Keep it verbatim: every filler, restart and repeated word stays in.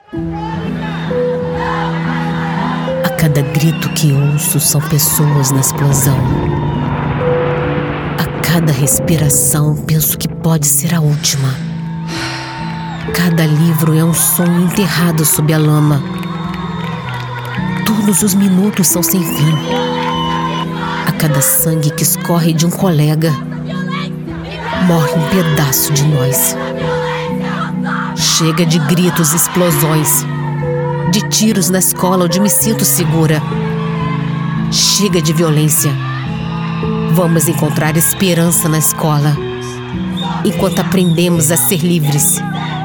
A cada grito que ouço são pessoas na explosão. A cada respiração penso que pode ser a última. Cada livro é um sonho enterrado sob a lama. Todos os minutos são sem fim. A cada sangue que escorre de um colega, morre um pedaço de nós. Chega de gritos e explosões, de tiros na escola onde me sinto segura. Chega de violência. Vamos encontrar esperança na escola, enquanto aprendemos a ser livres.